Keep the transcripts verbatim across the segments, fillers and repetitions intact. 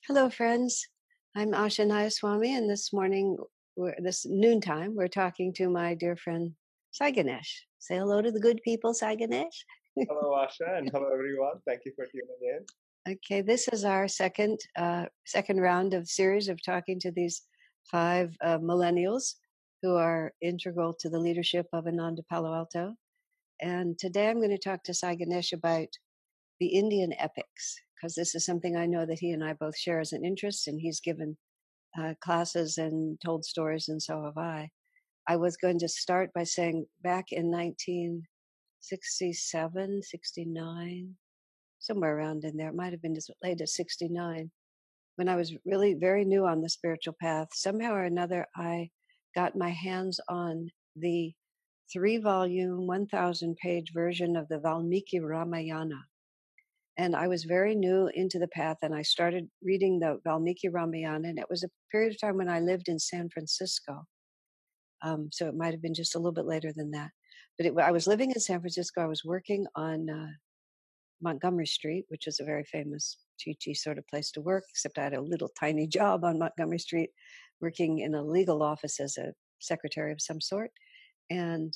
Hello, friends. I'm Asha Nayaswamy, and this morning, we're, this noontime, we're talking to my dear friend Sai Ganesh. Say hello to the good people, Sai Ganesh. Hello, Asha, and hello, everyone. Thank you for tuning in. Okay, this is our second uh, second round of series of talking to these five uh, millennials who are integral to the leadership of Ananda Palo Alto. And today, I'm going to talk to Sai Ganesh about the Indian epics, because this is something I know that he and I both share as an interest, and he's given uh, classes and told stories, and so have I. I was going to start by saying back in nineteen sixty-seven, sixty-nine, somewhere around in there, it might have been as late as sixty-nine, when I was really very new on the spiritual path, somehow or another, I got my hands on the three volume, one thousand page version of the Valmiki Ramayana. And I was very new into the path, and I started reading the Valmiki Ramayana, and it was a period of time when I lived in San Francisco. Um, so it might have been just a little bit later than that. But it, I was living in San Francisco. I was working on uh, Montgomery Street, which is a very famous chi-chi sort of place to work, except I had a little tiny job on Montgomery Street, working in a legal office as a secretary of some sort. And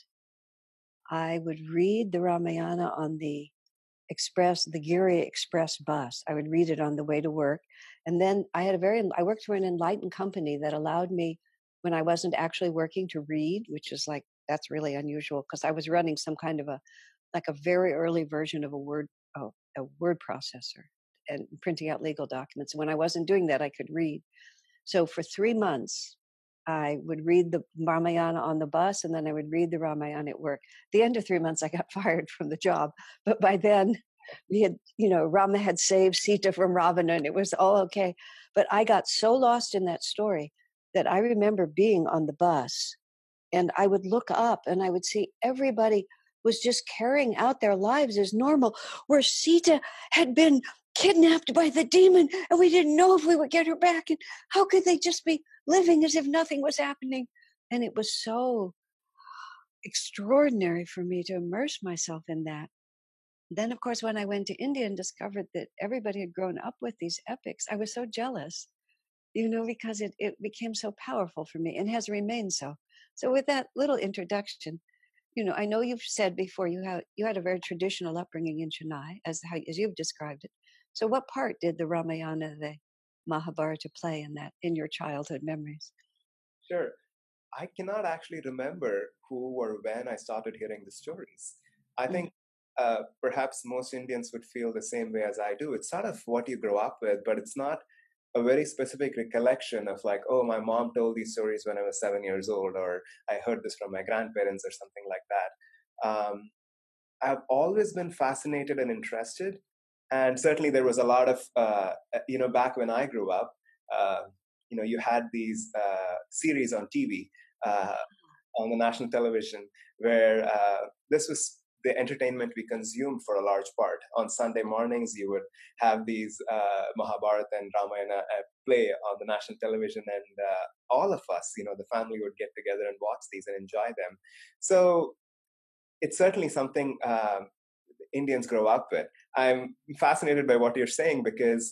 I would read the Ramayana on the express, the Giri Express bus. I would read it on the way to work. And then I had a very, I worked for an enlightened company that allowed me, when I wasn't actually working, to read, which is like, that's really unusual, because I was running some kind of a, like a very early version of a word, oh, a word processor and printing out legal documents. When I wasn't doing that, I could read. So for three months, I would read the Ramayana on the bus, and then I would read the Ramayana at work. At the end of three months, I got fired from the job. But by then, we had, you know, Rama had saved Sita from Ravana, and it was all okay. But I got so lost in that story that I remember being on the bus, and I would look up and I would see everybody was just carrying out their lives as normal, where Sita had been kidnapped by the demon, and we didn't know if we would get her back. And how could they just be living as if nothing was happening? And it was so extraordinary for me to immerse myself in that. Then, of course, when I went to India and discovered that everybody had grown up with these epics, I was so jealous, you know, because it, it became so powerful for me and has remained so. So with that little introduction, you know, I know you've said before you had you had a very traditional upbringing in Chennai, as how as you've described it. So what part did the Ramayana, the Mahabharata play in that, in your childhood memories? Sure. I cannot actually remember who or when I started hearing the stories. I Mm. think uh, perhaps most Indians would feel the same way as I do. It's sort of what you grow up with, but it's not a very specific recollection of like, oh, my mom told these stories when I was seven years old, or I heard this from my grandparents, or something like that. Um, I've always been fascinated and interested. And certainly there was a lot of, uh, you know, back when I grew up, uh, you know, you had these uh, series on T V, uh, on the national television, where uh, this was the entertainment we consumed for a large part. On Sunday mornings, you would have these uh, Mahabharata and Ramayana uh, play on the national television, and uh, all of us, you know, the family would get together and watch these and enjoy them. So it's certainly something um, Indians grow up with. I'm fascinated by what you're saying because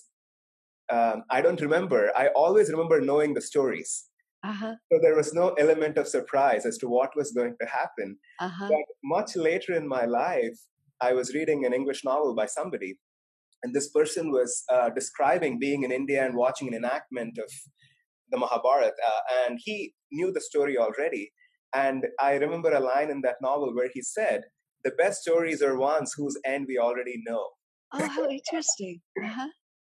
um, I don't remember. I always remember knowing the stories. Uh-huh. So there was no element of surprise as to what was going to happen. Uh-huh. But much later in my life, I was reading an English novel by somebody, and this person was uh, describing being in India and watching an enactment of the Mahabharata, uh, and he knew the story already. And I remember a line in that novel where he said, "The best stories are ones whose end we already know." Oh, how interesting. Uh-huh.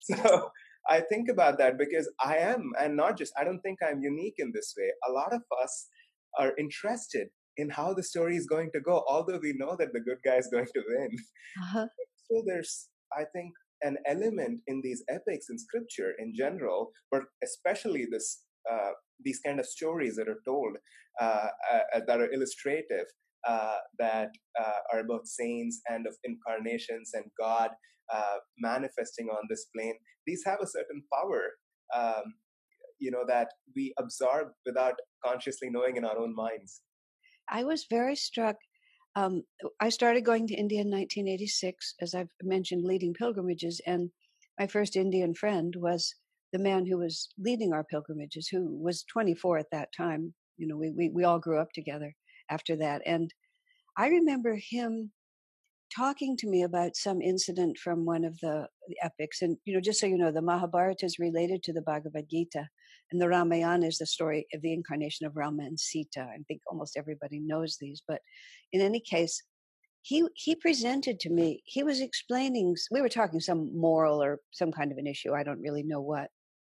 So I think about that because I am, and not just, I don't think I'm unique in this way. A lot of us are interested in how the story is going to go, although we know that the good guy is going to win. Uh-huh. So there's, I think, an element in these epics in scripture in general, but especially this, uh, these kind of stories that are told, uh, uh, that are illustrative, uh, that uh, are about saints and of incarnations and God uh, manifesting on this plane. These have a certain power, um, you know, that we absorb without consciously knowing in our own minds. I was very struck. Um, I started going to India in nineteen eighty-six, as I've mentioned, leading pilgrimages, and my first Indian friend was the man who was leading our pilgrimages, who was twenty-four at that time. You know, we, we, we all grew up together after that. And I remember him talking to me about some incident from one of the, the epics. And, you know, just so you know, the Mahabharata is related to the Bhagavad Gita, and the Ramayana is the story of the incarnation of Rama and Sita. I think almost everybody knows these. But in any case, he he presented to me, he was explaining, we were talking some moral or some kind of an issue, I don't really know what,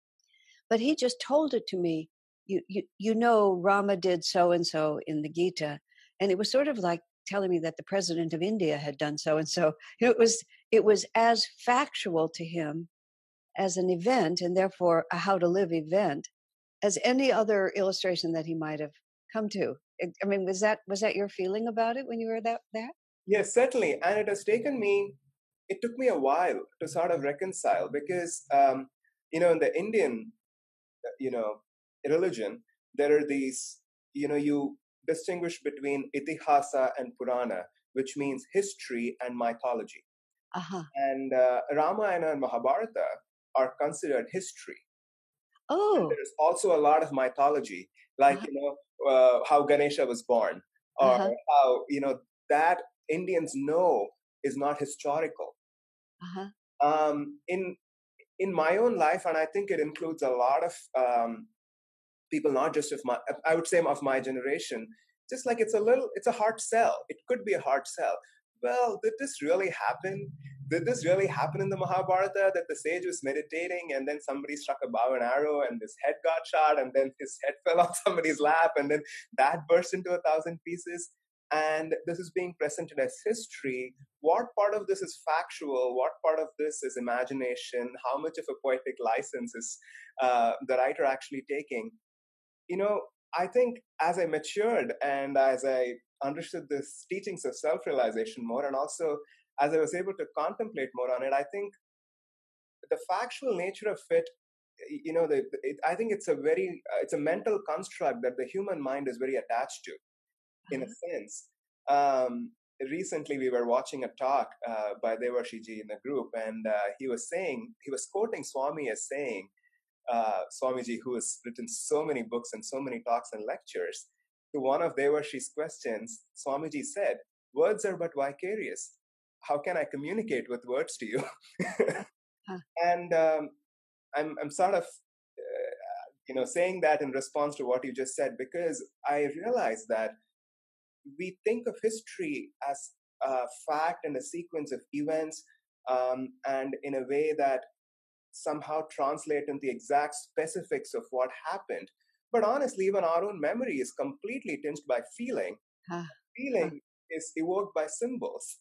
but he just told it to me. You you you know, Rama did so and so in the Gita, and it was sort of like telling me that the president of India had done so and so. You know, it was it was as factual to him as an event, and therefore a how to live event, as any other illustration that he might have come to. It, I mean, was that was that your feeling about it when you were that there? Yes, certainly. And it has taken me, it took me a while to sort of reconcile because, um, you know, in the Indian, uh, you know, religion, there are these, you know, you distinguish between itihasa and Purana, which means history and mythology. Uh-huh. And uh, Ramayana and Mahabharata are considered history. And Oh. there's also a lot of mythology, like, Uh-huh. you know, uh, how Ganesha was born, or Uh-huh. how, you know, that Indians know is not historical. Uh-huh. Um, in in my own life, and I think it includes a lot of um, people, not just of my, I would say of my generation, just like it's a little, it's a hard sell. It could be a hard sell. Well, did this really happen? Did this really happen in the Mahabharata, that the sage was meditating and then somebody struck a bow and arrow and his head got shot and then his head fell on somebody's lap and then that burst into a thousand pieces? And this is being presented as history. What part of this is factual? What part of this is imagination? How much of a poetic license is uh, the writer actually taking? You know, I think as I matured and as I understood this teachings of self-realization more, and also as I was able to contemplate more on it, I think the factual nature of it, you know, the, it, I think it's a very, uh, it's a mental construct that the human mind is very attached to, in a Uh-huh. sense. Um, recently, we were watching a talk uh, by Devarshiji in the group, and uh, he was saying, he was quoting Swami as saying, uh, Swamiji, who has written so many books and so many talks and lectures, to one of Devarshi's questions, Swamiji said, "Words are but vicarious. How can I communicate with words to you?" Huh. And um, I'm, I'm sort of, uh, you know, saying that in response to what you just said, because I realize that we think of history as a fact and a sequence of events, um, and in a way that somehow translate into the exact specifics of what happened. But honestly, even our own memory is completely tinged by feeling. Huh. Huh. Feeling is evoked by symbols.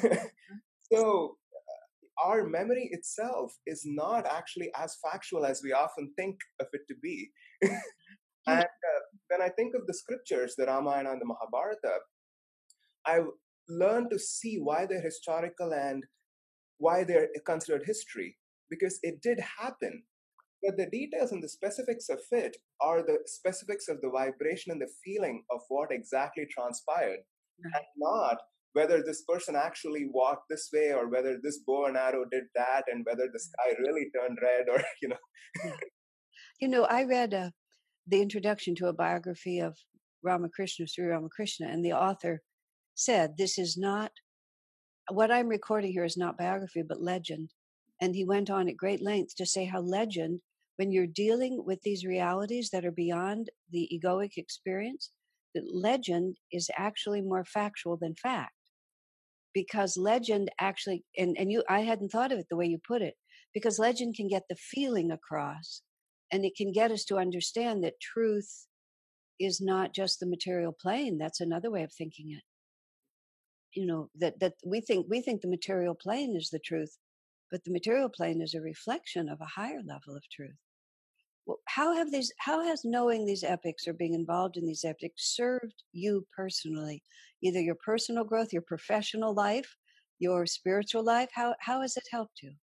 So our memory itself is not actually as factual as we often think of it to be. You And uh, when I think of the scriptures, the Ramayana and the Mahabharata, I've learned to see why they're historical and why they're considered history, because it did happen. But the details and the specifics of it are the specifics of the vibration and the feeling of what exactly transpired, and right. not whether this person actually walked this way or whether this bow and arrow did that and whether the sky really turned red or, you know. Yeah. You know, I read uh, the introduction to a biography of Ramakrishna, Sri Ramakrishna, and the author said, "This is not what I'm recording here is not biography, but legend." And he went on at great length to say how legend, when you're dealing with these realities that are beyond the egoic experience, that legend is actually more factual than fact. Because legend actually, and, and you, I hadn't thought of it the way you put it, because legend can get the feeling across, and it can get us to understand that truth is not just the material plane. That's another way of thinking it. You know, that that we think we think the material plane is the truth, but the material plane is a reflection of a higher level of truth. Well, how have these how has knowing these epics or being involved in these epics served you personally, either your personal growth, your professional life, your spiritual life? How how has it helped you?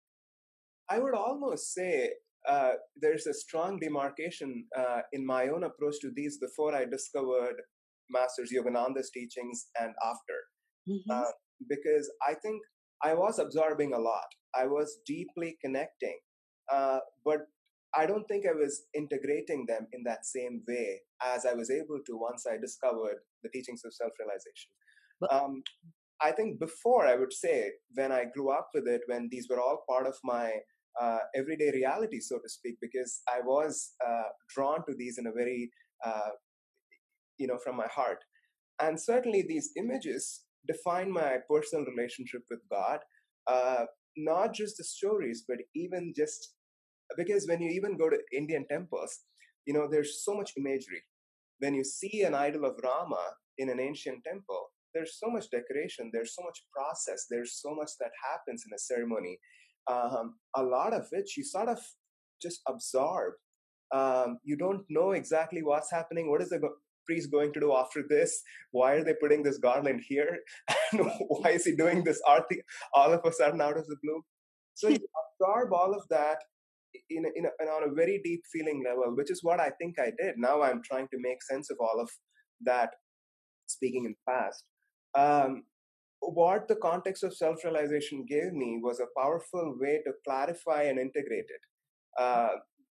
I would almost say uh, there's a strong demarcation uh, in my own approach to these before I discovered Masters Yogananda's teachings and after. Mm-hmm. Uh, because I think I was absorbing a lot. I was deeply connecting. uh, but I don't think I was integrating them in that same way as I was able to once I discovered the teachings of self-realization. But Um, I think before, I would say, when I grew up with it, when these were all part of my uh, everyday reality, so to speak, because I was uh, drawn to these in a very, uh, you know, from my heart. And certainly these images define my personal relationship with God, uh, not just the stories, but even just because when you even go to Indian temples, you know, there's so much imagery. When you see an idol of Rama in an ancient temple, there's so much decoration, there's so much process, there's so much that happens in a ceremony. Um, a lot of which you sort of just absorb. Um, you don't know exactly what's happening. What is the go- priest going to do after this? Why are they putting this garland here? And why is he doing this arti all of a sudden out of the blue? So you absorb all of that in, a, in, a, in on a very deep feeling level, which is what I think I did. Now I'm trying to make sense of all of that, speaking in past. Um, what the context of self-realization gave me was a powerful way to clarify and integrate it. Uh,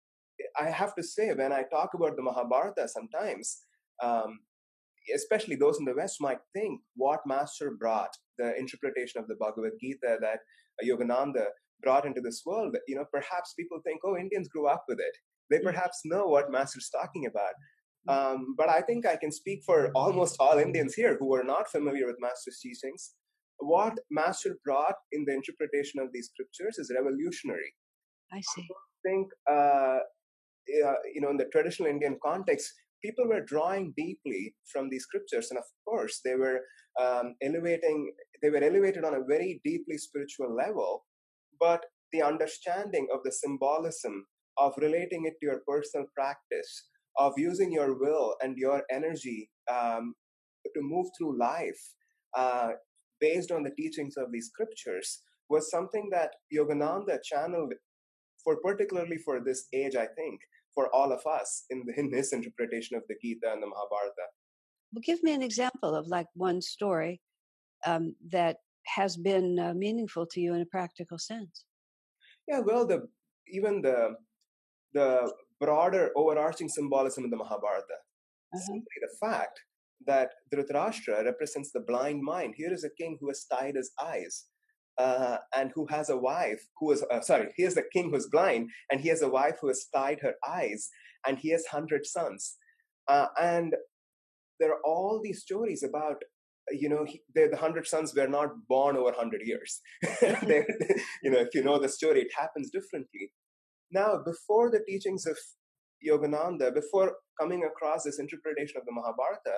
I have to say, when I talk about the Mahabharata sometimes, um, especially those in the West might think what Master brought, the interpretation of the Bhagavad Gita that Yogananda brought into this world, you know, perhaps people think, oh, Indians grew up with it. They perhaps know what Master's talking about. Um, but I think I can speak for almost all Indians here who are not familiar with Master's teachings. What Master brought in the interpretation of these scriptures is revolutionary. I see. I think uh, uh, you know, in the traditional Indian context, people were drawing deeply from these scriptures, and of course, they were um, elevating. They were elevated on a very deeply spiritual level, but the understanding of the symbolism of relating it to your personal practice, of using your will and your energy um, to move through life uh, based on the teachings of these scriptures, was something that Yogananda channeled for particularly for this age, I think, for all of us in, the, in his interpretation of the Gita and the Mahabharata. Well, give me an example of like one story um, that has been uh, meaningful to you in a practical sense. Yeah, well, the even the the broader overarching symbolism in the Mahabharata, Uh-huh. simply the fact that Dhritarashtra represents the blind mind. Here is a king who has tied his eyes. Uh, and who has a wife who is, uh, sorry, he is the king who's blind, and he has a wife who has tied her eyes, and he has one hundred sons. Uh, and there are all these stories about you know he, the, the hundred sons were not born over one hundred years. They, you know if you know the story, it happens differently. Now, before the teachings of Yogananda, before coming across this interpretation of the Mahabharata,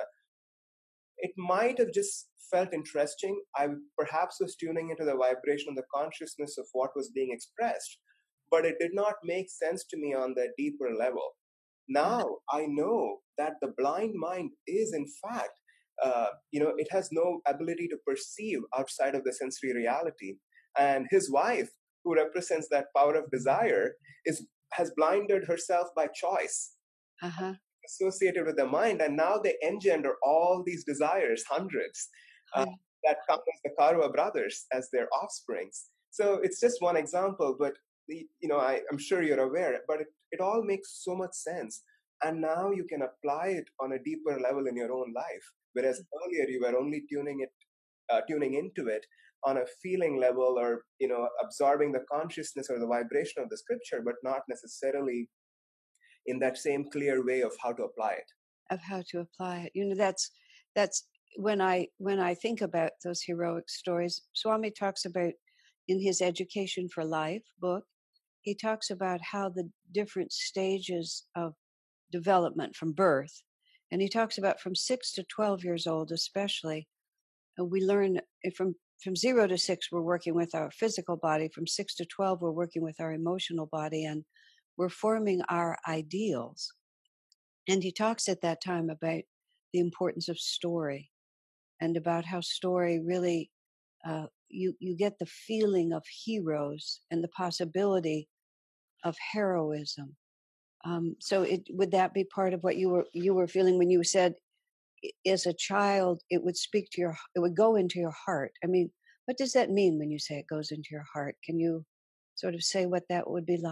it might have just felt interesting. I perhaps was tuning into the vibration of the consciousness of what was being expressed, but it did not make sense to me on the deeper level. Now I know that the blind mind is, in fact, uh, you know, it has no ability to perceive outside of the sensory reality. And his wife, who represents that power of desire, is has blinded herself by choice, Uh-huh. associated with the mind, and now they engender all these desires, hundreds, uh, Right. that come as the Karwa brothers as their offsprings. So it's just one example, but the, you know I, I'm sure you're aware, but it, it all makes so much sense. And now you can apply it on a deeper level in your own life, whereas earlier you were only tuning it, uh, tuning into it on a feeling level, or you know absorbing the consciousness or the vibration of the scripture, but not necessarily in that same clear way of how to apply it. Of how to apply it. You know, that's that's when I when I think about those heroic stories, Swami talks about in his Education for Life book, he talks about how the different stages of development from birth, and he talks about from six to twelve years old especially, uh, we learn uh, from from zero to six we're working with our physical body, from six to twelve we're working with our emotional body, and we're forming our ideals. And he talks at that time about the importance of story, and about how story really, uh, you, you get the feeling of heroes and the possibility of heroism. Um, so it, would that be part of what you were you were feeling when you said, as a child, it would speak to your, it would go into your heart? I mean, what does that mean when you say it goes into your heart? Can you sort of say what that would be like?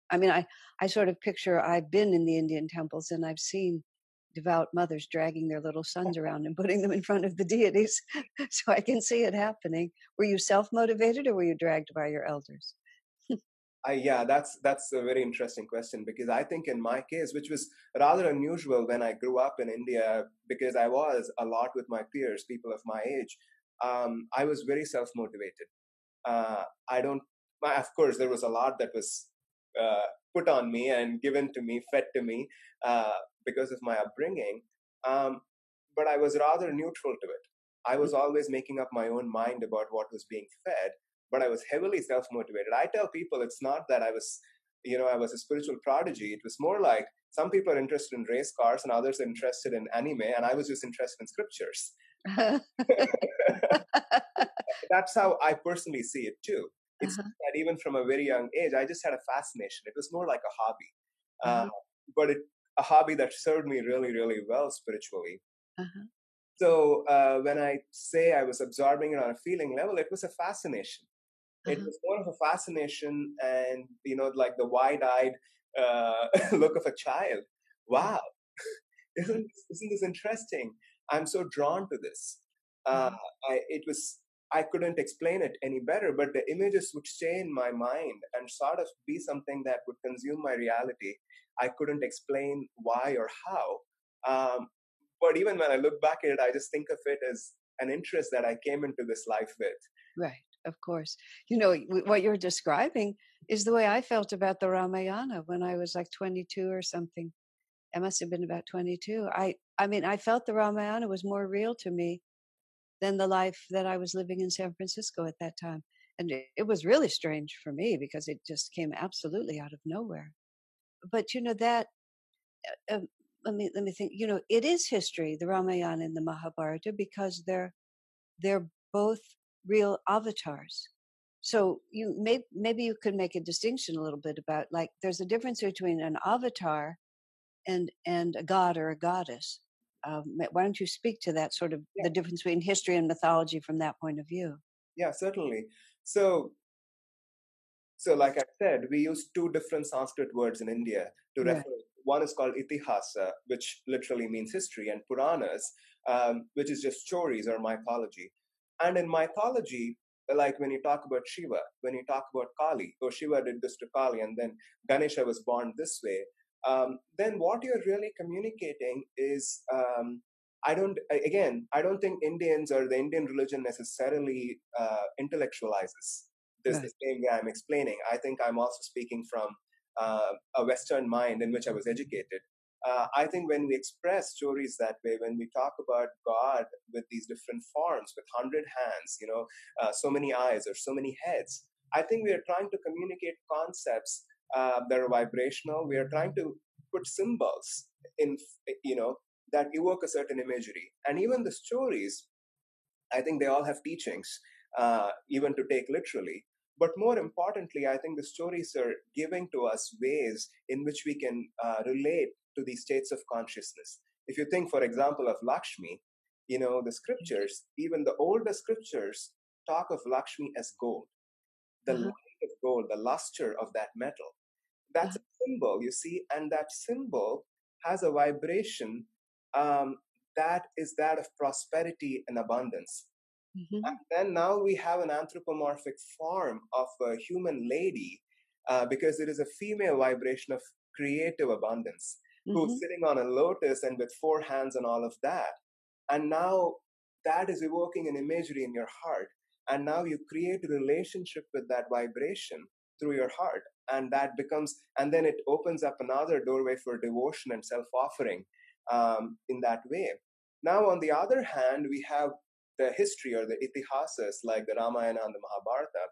I mean, I, I sort of picture, I've been in the Indian temples and I've seen devout mothers dragging their little sons around and putting them in front of the deities. So I can see it happening. Were you self-motivated or were you dragged by your elders? I, yeah, that's that's a very interesting question, because I think in my case, which was rather unusual when I grew up in India, because I was a lot with my peers, people of my age, um, I was very self-motivated. Uh, I don't, my, of course, there was a lot that was uh, put on me and given to me, fed to me uh, because of my upbringing. Um, but I was rather neutral to it. I was always making up my own mind about what was being fed, but I was heavily self-motivated. I tell people it's not that I was, you know, I was a spiritual prodigy. It was more like some people are interested in race cars and others are interested in anime, and I was just interested in scriptures. That's how I personally see it too. It's Uh-huh. that even from a very young age, I just had a fascination. It was more like a hobby, uh, Uh-huh. but it, a hobby that served me really, really well spiritually. Uh-huh. So uh, when I say I was absorbing it on a feeling level, it was a fascination. It Uh-huh. was more of a fascination, and you know, like the wide-eyed uh, look of a child. Wow, Uh-huh. isn't isn't this interesting? I'm so drawn to this. Uh, Uh-huh. I, it was I couldn't explain it any better, but the images would stay in my mind and sort of be something that would consume my reality. I couldn't explain why or how. Um, but even when I look back at it, I just think of it as an interest that I came into this life with. Right, of course. You know, w- what you're describing is the way I felt about the Ramayana when I was like twenty-two or something. I must have been about twenty-two. I, I mean, I felt the Ramayana was more real to me than the life that I was living in San Francisco at that time. And it, it was really strange for me because it just came absolutely out of nowhere. But you know that uh, um, let me let me think. You know, it is history, the Ramayana and the Mahabharata, because they're they're both real avatars. So you may maybe you could make a distinction a little bit about, like, there's a difference between an avatar and and a god or a goddess. Um, why don't you speak to that, sort of Yeah, the difference between history and mythology from that point of view? yeah, certainly. So So, like I said, we use two different Sanskrit words in India to Right. refer. One is called itihasa, which literally means history, and Puranas, um, which is just stories or mythology. And in mythology, like when you talk about Shiva, when you talk about Kali, oh, Shiva did this to Kali, and then Ganesha was born this way, um, then what you're really communicating is. Um, I don't, again, I don't think Indians or the Indian religion necessarily uh, intellectualizes this the Right. same way I'm explaining. I think I'm also speaking from uh, a Western mind in which I was educated. Uh, I think when we express stories that way, when we talk about God with these different forms, with hundred hands, you know, uh, so many eyes or so many heads, I think we are trying to communicate concepts uh, that are vibrational. We are trying to put symbols in, you know, that evoke a certain imagery, and even the stories. I think they all have teachings, uh, even to take literally. But more importantly, I think the stories are giving to us ways in which we can uh, relate to these states of consciousness. If you think, for example, of Lakshmi, you know, the scriptures, even the older scriptures talk of Lakshmi as gold, the Uh-huh. light of gold, the luster of that metal. That's Uh-huh. a symbol, you see, and that symbol has a vibration um, that is that of prosperity and abundance. And Hmm. then now we have an anthropomorphic form of a human lady, uh, because it is a female vibration of creative abundance, who's Hmm. sitting on a lotus and with four hands and all of that. And now that is evoking an imagery in your heart. And now you create a relationship with that vibration through your heart. And that becomes, and then it opens up another doorway for devotion and self offering um, in that way. Now, on the other hand, we have the history or the itihasas like the Ramayana and the Mahabharata.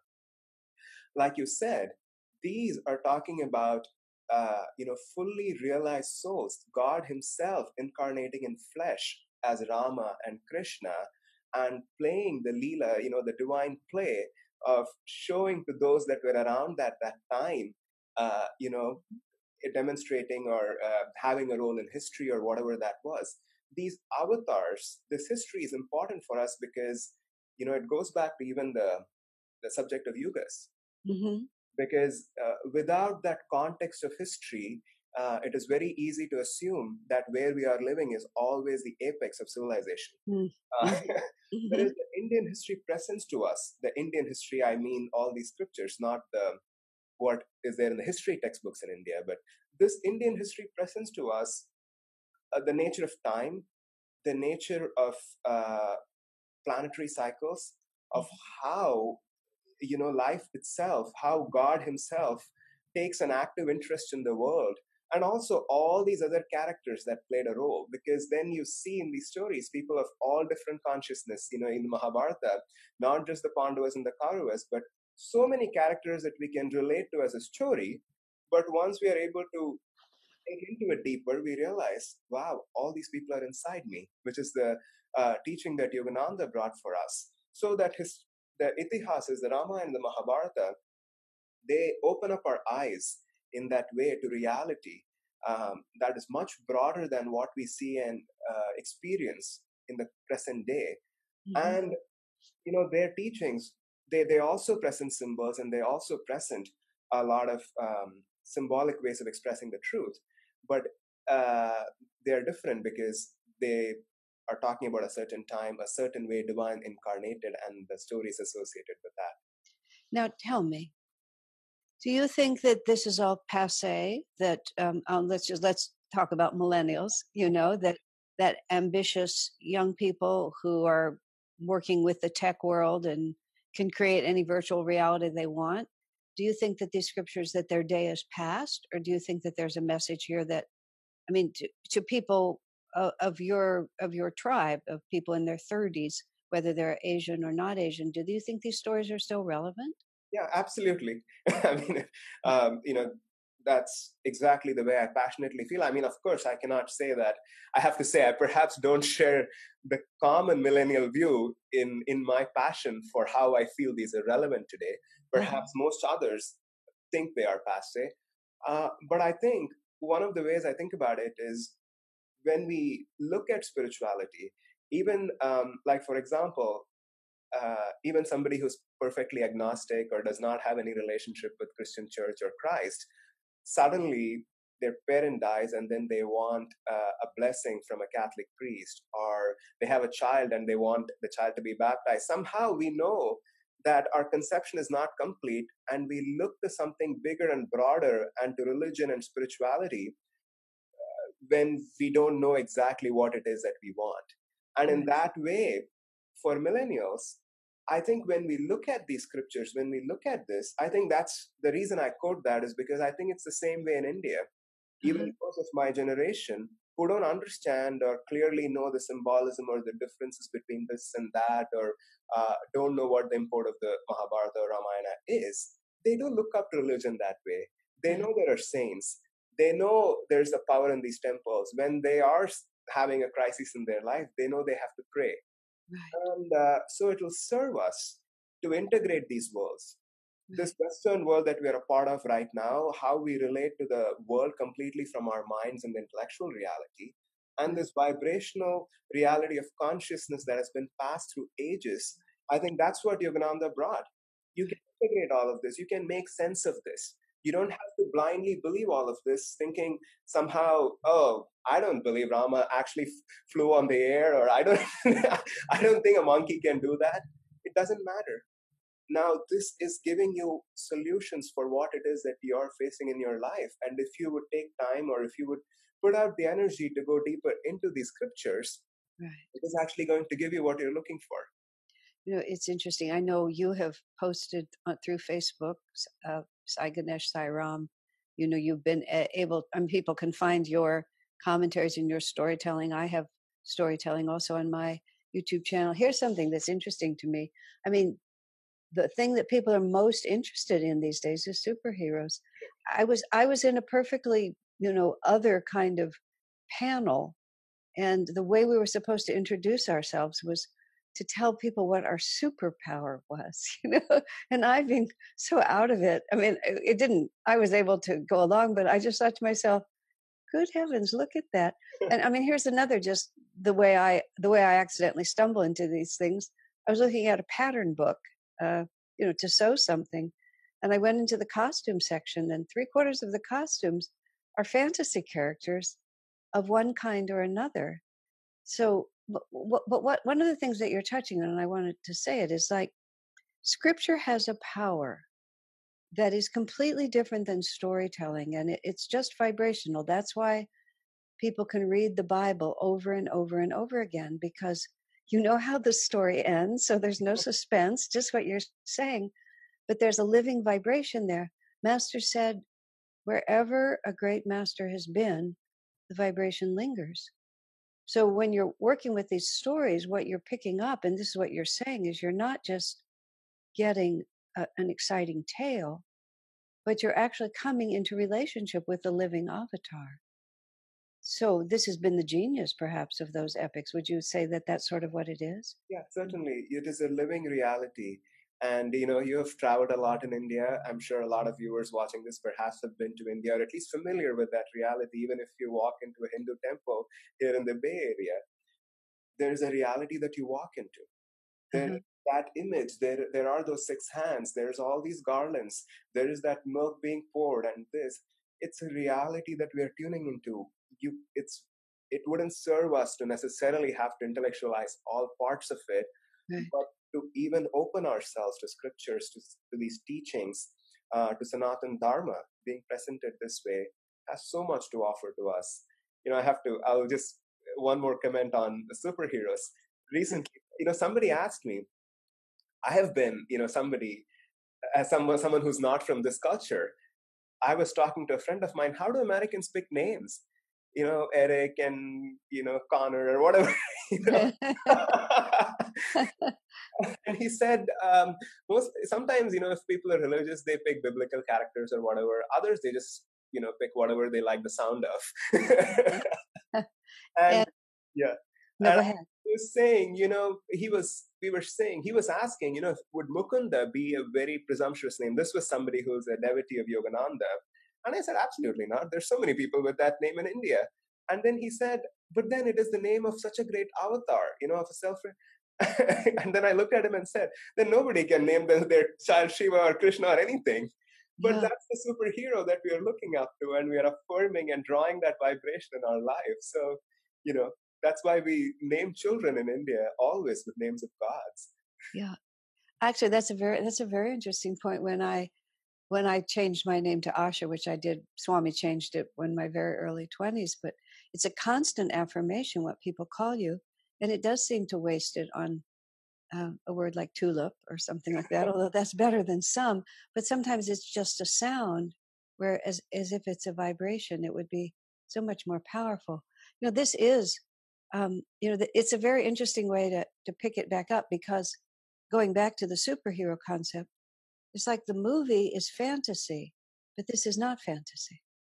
Like you said, these are talking about uh, you know fully realized souls, God Himself incarnating in flesh as Rama and Krishna, and playing the Leela, you know, the divine play of showing to those that were around at that time, uh, you know, demonstrating or uh, having a role in history or whatever that was. These avatars, this history is important for us because you know it goes back to even the the subject of yugas. Hmm. because uh, without that context of history, uh, it is very easy to assume that where we are living is always the apex of civilization. Uh, Mm-hmm. Mm-hmm. whereas the Indian history presents to us, the Indian history, I mean all these scriptures, not the what is there in the history textbooks in India, but this Indian history presents to us uh, the nature of time, the nature of uh, planetary cycles, of how you know life itself, how God Himself takes an active interest in the world, and also all these other characters that played a role. Because then you see in these stories people of all different consciousness. You know, in the Mahabharata, not just the Pandavas and the Kauravas, but so many characters that we can relate to as a story. But once we are able to dig into it deeper, we realize, wow, all these people are inside me, which is the uh, teaching that Yogananda brought for us. So that his the Itihasas, the Ramayana and the Mahabharata, they open up our eyes in that way to reality um, that is much broader than what we see and uh, experience in the present day. Mm-hmm. And you know, their teachings, they they also present symbols, and they also present a lot of um, symbolic ways of expressing the truth. But uh, they are different because they are talking about a certain time, a certain way divine incarnated, and the stories associated with that. Now, tell me, do you think that this is all passé? That um, um, let's just let's talk about millennials. You know that that ambitious young people who are working with the tech world and can create any virtual reality they want. Do you think that these scriptures that their day is past, or do you think that there's a message here that, I mean, to, to people of, of your of your tribe, of people in their thirties, whether they're Asian or not Asian, do you think these stories are still relevant? Yeah, absolutely. I mean, um, you know, that's exactly the way I passionately feel. I mean, of course, I cannot say that. I have to say, I perhaps don't share the common millennial view in in my passion for how I feel these are relevant today. Perhaps Uh-huh. most others think they are passe. Uh, but I think one of the ways I think about it is when we look at spirituality, even um, like, for example, uh, even somebody who's perfectly agnostic or does not have any relationship with Christian church or Christ, suddenly their parent dies and then they want uh, a blessing from a Catholic priest, or they have a child and they want the child to be baptized. Somehow we know that our conception is not complete, and we look to something bigger and broader and to religion and spirituality when we don't know exactly what it is that we want. And in Right. that way, for millennials, I think when we look at these scriptures, when we look at this, I think that's the reason I quote that, is because I think it's the same way in India. Even Uh-huh. those of my generation who don't understand or clearly know the symbolism or the differences between this and that, or uh, don't know what the import of the Mahabharata or Ramayana is, they do look up to religion that way. They Uh-huh. know there are saints. They know there's a power in these temples. When they are having a crisis in their life, they know they have to pray. Right. And uh, so it will serve us to integrate these worlds. Right. This Western world that we are a part of right now, how we relate to the world completely from our minds and the intellectual reality, and Right. this vibrational reality of consciousness that has been passed through ages, I think that's what Yogananda brought. You can integrate all of this, you can make sense of this. You don't have to blindly believe all of this, thinking somehow, oh, I don't believe Rama actually f- flew on the air, or I don't, I don't think a monkey can do that. It doesn't matter. Now, this is giving you solutions for what it is that you're facing in your life. And if you would take time, or if you would put out the energy to go deeper into these scriptures, Right. it is actually going to give you what you're looking for. You know, it's interesting. I know you have posted uh, through Facebook, uh, Sai Ganesh, Sai Ram. You know, you've been a- able, I mean, people can find your commentaries and your storytelling. I have storytelling also on my YouTube channel. Here's something that's interesting to me. I mean, the thing that people are most interested in these days is superheroes. I was I was in a perfectly, you know, other kind of panel, and the way we were supposed to introduce ourselves was to tell people what our superpower was, you know. And I've been so out of it. I mean, it it didn't. I was able to go along, but I just thought to myself, "Good heavens, look at that!" And I mean, here's another, just the way I the way I accidentally stumble into these things. I was looking at a pattern book, uh, you know, to sew something, And I went into the costume section, and three quarters of the costumes are fantasy characters of one kind or another. So, but, but what one of the things that you're touching on, and I wanted to say it, is like scripture has a power that is completely different than storytelling, and it, it's just vibrational. That's why people can read the Bible over and over and over again, because you know how the story ends, so there's no suspense, just what you're saying, but there's a living vibration there. Master said, wherever a great master has been, the vibration lingers. So when you're working with these stories, what you're picking up, and this is what you're saying, is you're not just getting a, an exciting tale, but you're actually coming into relationship with the living avatar. So this has been the genius, perhaps, of those epics. Would you say that that's sort of what it is? Yeah, certainly. It is a living reality. And you know, you have traveled a lot in India. I'm sure a lot of viewers watching this perhaps have been to India, or at least familiar with that reality. Even if you walk into a Hindu temple here in the Bay Area, there's a reality that you walk into. There, Uh-huh. that image, there, there are those six hands. There's all these garlands. There is that milk being poured, and this. It's a reality that we are tuning into. You, it's it wouldn't serve us to necessarily have to intellectualize all parts of it, Right. but to even open ourselves to scriptures, to, to these teachings, uh, to Sanatan Dharma being presented this way has so much to offer to us. You know, I have to, I'll just, one more comment on the superheroes. Recently, you know, somebody asked me, I have been, you know, somebody, as someone, someone who's not from this culture, I was talking to a friend of mine, how do Americans pick names? You know, Eric and, you know, Connor or whatever, you know. And he said, um, most sometimes, you know, if people are religious, they pick biblical characters or whatever. Others, they just, you know, pick whatever they like the sound of. And And yeah, no, and go I ahead. was saying, you know, he was, we were saying, he was asking, you know, would Mukunda be a very presumptuous name? This was somebody who's a devotee of Yogananda. And I said, absolutely not. There's so many people with that name in India. And then he said, but then it is the name of such a great avatar, you know, of a self. And then I looked at him and said, then nobody can name them their child Shiva or Krishna or anything. But Yeah. that's the superhero that we are looking up to, and we are affirming and drawing that vibration in our life. So, you know, that's why we name children in India always with names of gods. Yeah. Actually, that's a very that's a very interesting point. When I when I changed my name to Asha, which I did, Swami changed it in my very early twenties, but it's a constant affirmation what people call you, and it does seem to waste it on uh, a word like tulip or something like that, although that's better than some. But sometimes it's just a sound, where as, as if it's a vibration, it would be so much more powerful. You know, this is, um, you know, the, it's a very interesting way to, to pick it back up, because going back to the superhero concept, it's like the movie is fantasy, but this is not fantasy.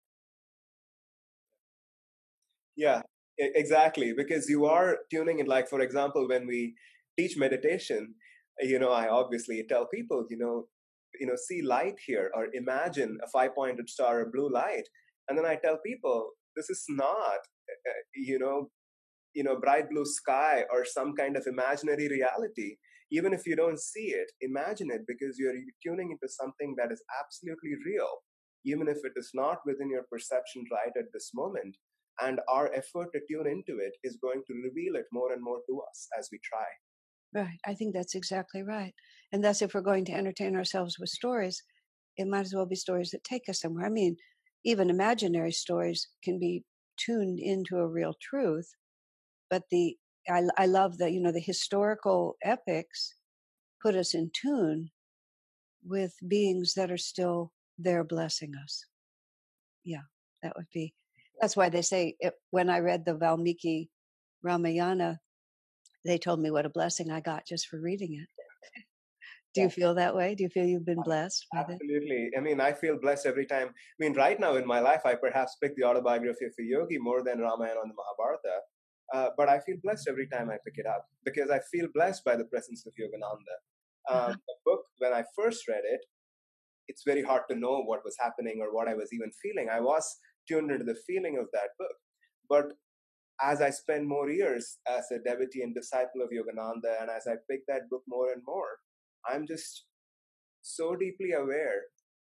Yeah, e- exactly. Because you are tuning in, like, for example, when we teach meditation, you know, I obviously tell people, you know, you know, see light here, or imagine a five-pointed star or blue light. And then I tell people, this is not, uh, you know, you know, bright blue sky or some kind of imaginary reality. Even if you don't see it, imagine it, because you're tuning into something that is absolutely real, even if it is not within your perception right at this moment. And our effort to tune into it is going to reveal it more and more to us as we try. Right. I think that's exactly right. And thus, if we're going to entertain ourselves with stories, it might as well be stories that take us somewhere. I mean, even imaginary stories can be tuned into a real truth, but the I, I love that, you know, the historical epics put us in tune with beings that are still there blessing us. Yeah, that would be. That's why they say it, when I read the Valmiki Ramayana, they told me what a blessing I got just for reading it. Do Yeah, you feel that way? Do you feel you've been blessed by that? absolutely. I mean, I feel blessed every time. I mean, right now in my life, I perhaps pick the autobiography of a yogi more than Ramayana and the Mahabharata. Uh, but I feel blessed every time I pick it up, because I feel blessed by the presence of Yogananda. Um, Uh-huh. the book, when I first read it, it's very hard to know what was happening or what I was even feeling. I was tuned into the feeling of that book. But as I spend more years as a devotee and disciple of Yogananda, and as I pick that book more and more, I'm just so deeply aware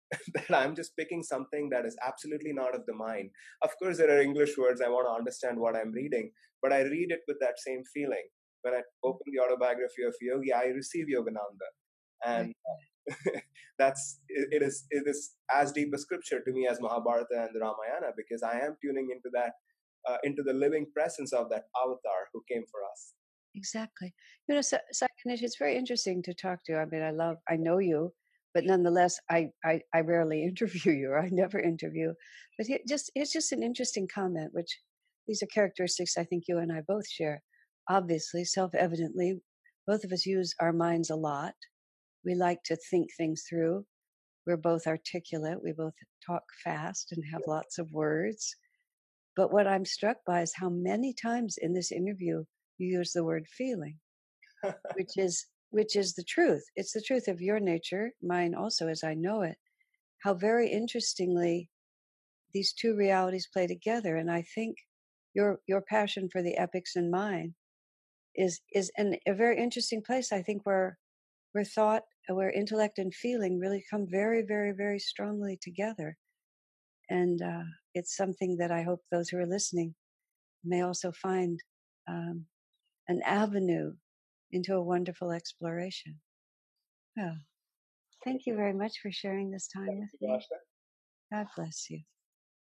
that I'm just picking something that is absolutely not of the mind. Of course, there are English words. I want to understand what I'm reading, but I read it with that same feeling. When I open the autobiography of Yogi, I receive Yogananda. And that's it, it is it is as deep a scripture to me as Mahabharata and the Ramayana, because I am tuning into that uh, into the living presence of that avatar who came for us. Exactly. You know, Sa- Sai Ganesh, it's very interesting to talk to you. I mean, I love, I know you, but nonetheless, I, I, I rarely interview you, or I never interview. But he just, it's just an interesting comment, which these are characteristics I think you and I both share. Obviously, self-evidently, both of us use our minds a lot. We like to think things through. We're both articulate. We both talk fast and have lots of words. But what I'm struck by is how many times in this interview you use the word feeling, which is which is the truth. It's the truth of your nature, mine also as I know it. How very interestingly these two realities play together. And I think your your passion for the epics and mine is is in a very interesting place. I think where where thought, where intellect and feeling really come very, very, very strongly together. And uh, it's something that I hope those who are listening may also find um, an avenue into a wonderful exploration. Well, thank you very much for sharing this time with me. God bless you.